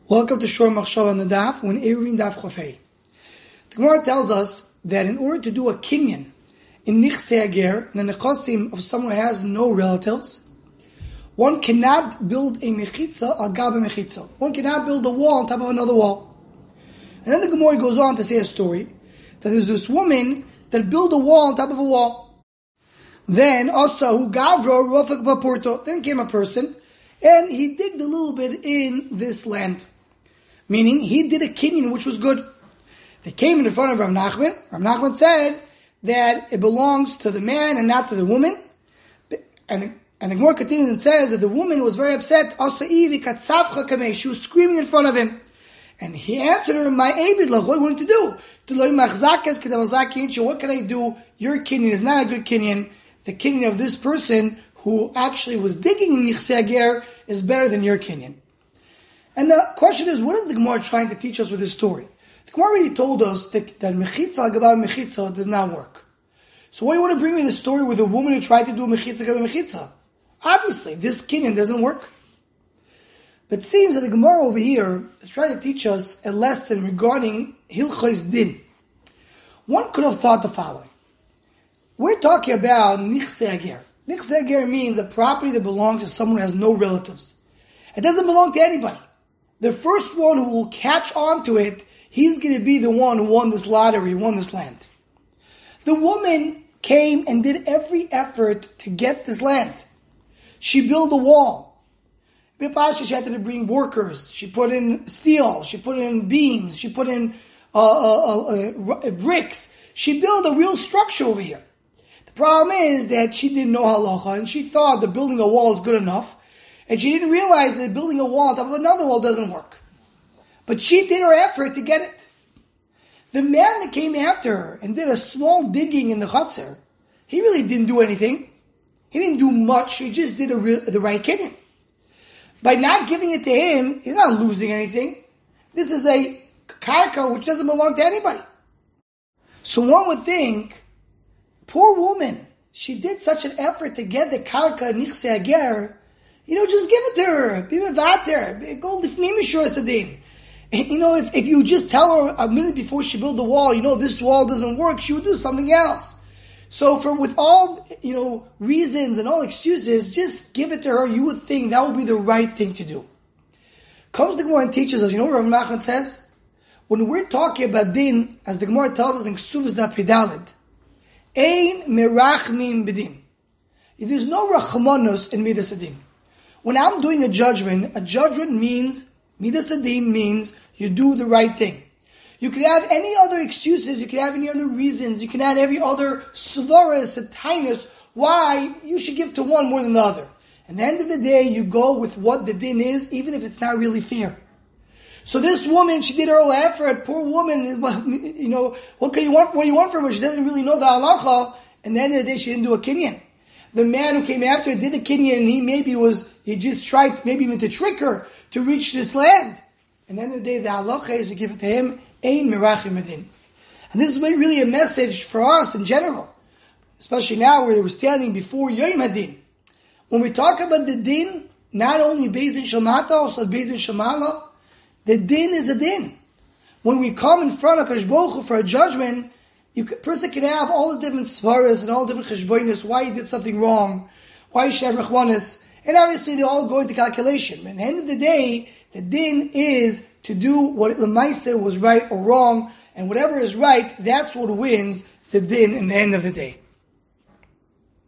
Welcome to Shor Machshava on the Daf, when Eruvin Daf Chofei. The Gemara tells us that in order to do a kinyan in Nichsei Ager, the nechosim of someone who has no relatives, one cannot build a mechitza al gaba mechitza. One cannot build a wall on top of another wall. And then the Gemara goes on to say a story that there's this woman that built a wall on top of a wall. Then also who gavro rofak bapurto. Then came a person and he digged a little bit in this land. Meaning, he did a kinyan which was good. They came in front of Rav Nachman. Rav Nachman said that it belongs to the man and not to the woman. And the Gemara continues and says that the woman was very upset. She was screaming in front of him. And he answered her, "My Abid, what do you want to do? What can I do? Your kinyan is not a good kinyan. The kinyan of this person who actually was digging in Nichsei Ager is better than your kinyan." And the question is, what is the Gemara trying to teach us with this story? The Gemara already told us that mechitza al gaba mechitza does not work. So why do you want to bring me the story with a woman who tried to do mechitza gaba mechitza? Obviously, this kinyan doesn't work. But it seems that the Gemara over here is trying to teach us a lesson regarding Hilchos Din. One could have thought the following. We're talking about Nichsei Ager. Nichsei Ager means a property that belongs to someone who has no relatives. It doesn't belong to anybody. The first one who will catch on to it, he's going to be the one who won this lottery, won this land. The woman came and did every effort to get this land. She built a wall. She had to bring workers. She put in steel. She put in beams. She put in bricks. She built a real structure over here. The problem is that she didn't know halacha and she thought that building a wall is good enough. And she didn't realize that building a wall on top of another wall doesn't work. But she did her effort to get it. The man that came after her and did a small digging in the chutzner, he really didn't do anything. He didn't do much. He just did the right kinyan. By not giving it to him, he's not losing anything. This is a karka which doesn't belong to anybody. So one would think, poor woman, she did such an effort to get the karka Nichsei Ager. Just give it to her. Be mevater. Go lifnim mishur sadin. If you just tell her a minute before she built the wall, this wall doesn't work, she would do something else. So with all, reasons and all excuses, just give it to her. You would think that would be the right thing to do. Comes the Gemara and teaches us, what Rav Nachman says? When we're talking about din, as the Gemara tells us in Ksuvas Daf Pidalid, ein merachmim b'din. There's no rachmanos in midas adin. When I'm doing a judgment means, midas adin means you do the right thing. You can have any other excuses, you can have any other reasons, you can have every other svaras and tinus why you should give to one more than the other. At the end of the day, you go with what the din is, even if it's not really fair. So this woman, she did her whole effort, poor woman, what do you want from her? She doesn't really know the halacha, and at the end of the day, she didn't do a kinyan. The man who came after her did the kinyan, and he just tried maybe even to trick her to reach this land. And at the end of the day, the halacha is to give it to him, ein merachim adin. And this is really a message for us in general, especially now where we're standing before Yom Hadin. When we talk about the din, not only Beis Din Shamata, also Beis Din Shamala, the din is a din. When we come in front of Kadosh Baruch Hu for a judgment, a person can have all the different svaras and all the different cheshbonis, why he did something wrong, why he should have rachmanis, and obviously they all go into calculation. But at the end of the day, the din is to do what Lemaisa was right or wrong, and whatever is right, that's what wins the din in the end of the day.